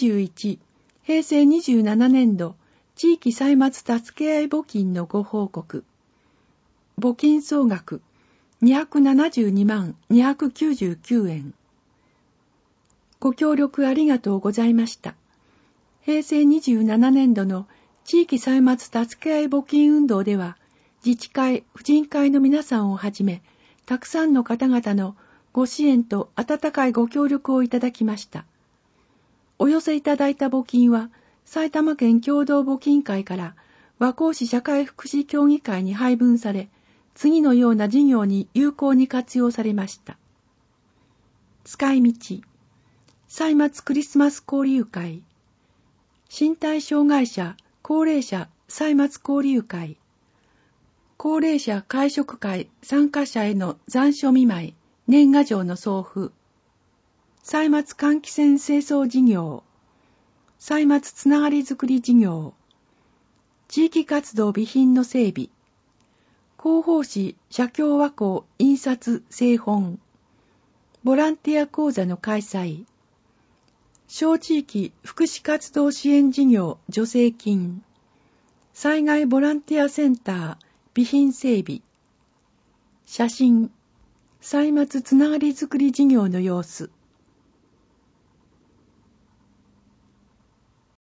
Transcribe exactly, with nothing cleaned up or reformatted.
じゅういち、へいせいにじゅうななねんど地域歳末助け合い募金のご報告。募金総額にひゃくななじゅうにまんにひゃくきゅうじゅうきゅうえん。ご協力ありがとうございました。へいせいにじゅうななねんどの地域歳末助け合い募金運動では、自治会、婦人会の皆さんをはじめ、たくさんの方々のご支援と温かいご協力をいただきました。お寄せいただいた募金は、埼玉県共同募金会から和光市社会福祉協議会に配分され、次のような事業に有効に活用されました。使い道、歳末クリスマス交流会、身体障害者、高齢者歳末交流会、高齢者会食会参加者への残暑見舞い、年賀状の送付、歳末換気扇清掃事業、歳末つながりづくり事業、地域活動備品の整備、広報誌写経和光印刷製本、ボランティア講座の開催、小地域福祉活動支援事業助成金、災害ボランティアセンター備品整備、写真、歳末つながりづくり事業の様子、